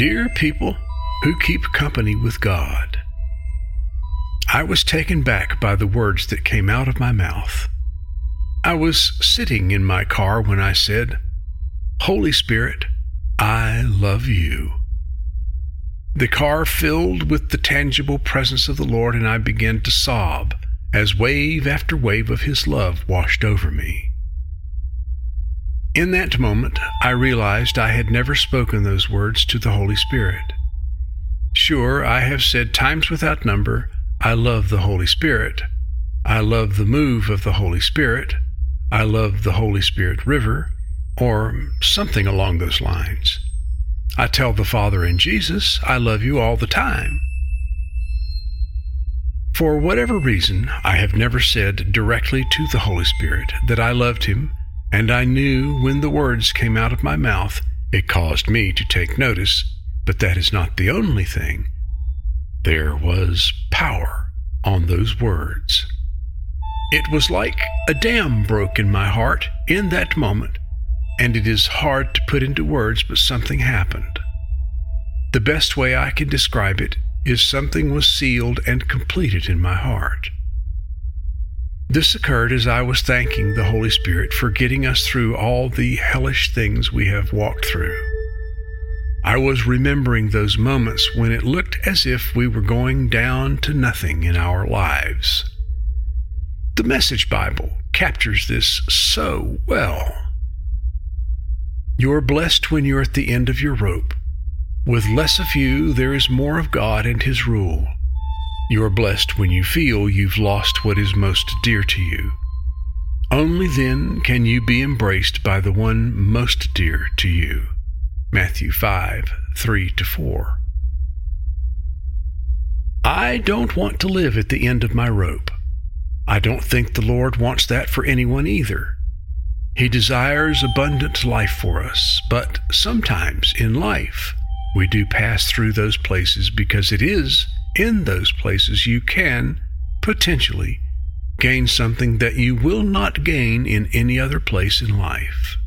Dear people who keep company with God, I was taken back by the words that came out of my mouth. I was sitting in my car when I said, "Holy Spirit, I love you." The car filled with the tangible presence of the Lord, and I began to sob as wave after wave of His love washed over me. In that moment, I realized I had never spoken those words to the Holy Spirit. Sure, I have said times without number, I love the Holy Spirit. I love the move of the Holy Spirit. I love the Holy Spirit River, or something along those lines. I tell the Father and Jesus, I love you all the time. For whatever reason, I have never said directly to the Holy Spirit that I loved Him, and I knew when the words came out of my mouth, it caused me to take notice, but that is not the only thing. There was power on those words. It was like a dam broke in my heart in that moment, and it is hard to put into words, but something happened. The best way I can describe it is something was sealed and completed in my heart. This occurred as I was thanking the Holy Spirit for getting us through all the hellish things we have walked through. I was remembering those moments when it looked as if we were going down to nothing in our lives. The Message Bible captures this so well. You're blessed when you're at the end of your rope. With less of you, there is more of God and His rule. You are blessed when you feel you've lost what is most dear to you. Only then can you be embraced by the one most dear to you. Matthew 5:3-4. I don't want to live at the end of my rope. I don't think the Lord wants that for anyone either. He desires abundant life for us, but sometimes in life we do pass through those places because it is in those places you can, potentially, gain something that you will not gain in any other place in life.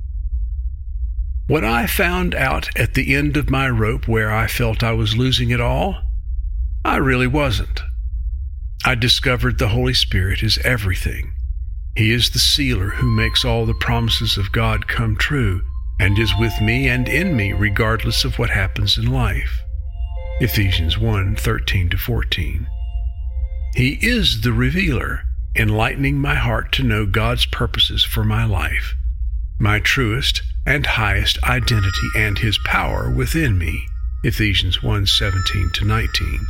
When I found out at the end of my rope where I felt I was losing it all, I really wasn't. I discovered the Holy Spirit is everything. He is the sealer who makes all the promises of God come true and is with me and in me regardless of what happens in life. Ephesians 1:13-14. He is the revealer, enlightening my heart to know God's purposes for my life, my truest and highest identity and His power within me. Ephesians 1:17-19.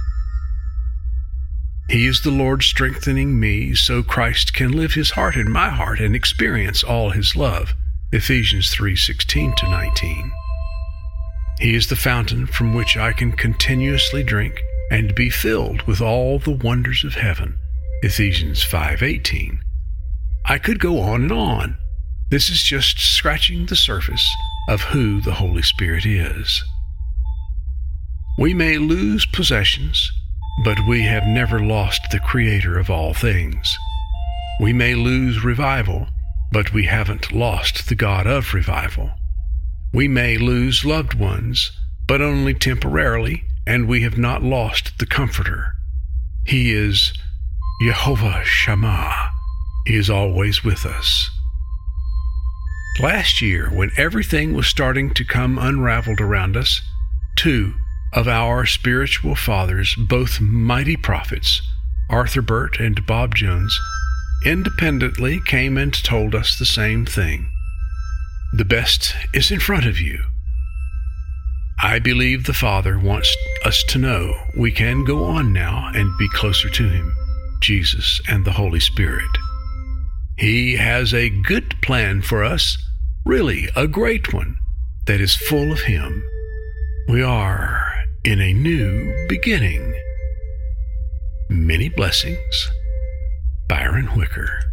He is the Lord strengthening me so Christ can live His heart in my heart and experience all His love. Ephesians 3:16-19. He is the fountain from which I can continuously drink and be filled with all the wonders of heaven. Ephesians 5:18. I could go on and on. This is just scratching the surface of who the Holy Spirit is. We may lose possessions, but we have never lost the Creator of all things. We may lose revival, but we haven't lost the God of revival. We may lose loved ones, but only temporarily, and we have not lost the Comforter. He is Jehovah Shammah. He is always with us. Last year, when everything was starting to come unraveled around us, two of our spiritual fathers, both mighty prophets, Arthur Burt and Bob Jones, independently came and told us the same thing. The best is in front of you. I believe the Father wants us to know we can go on now and be closer to Him, Jesus and the Holy Spirit. He has a good plan for us, really a great one, that is full of Him. We are in a new beginning. Many blessings. Byron Wicker.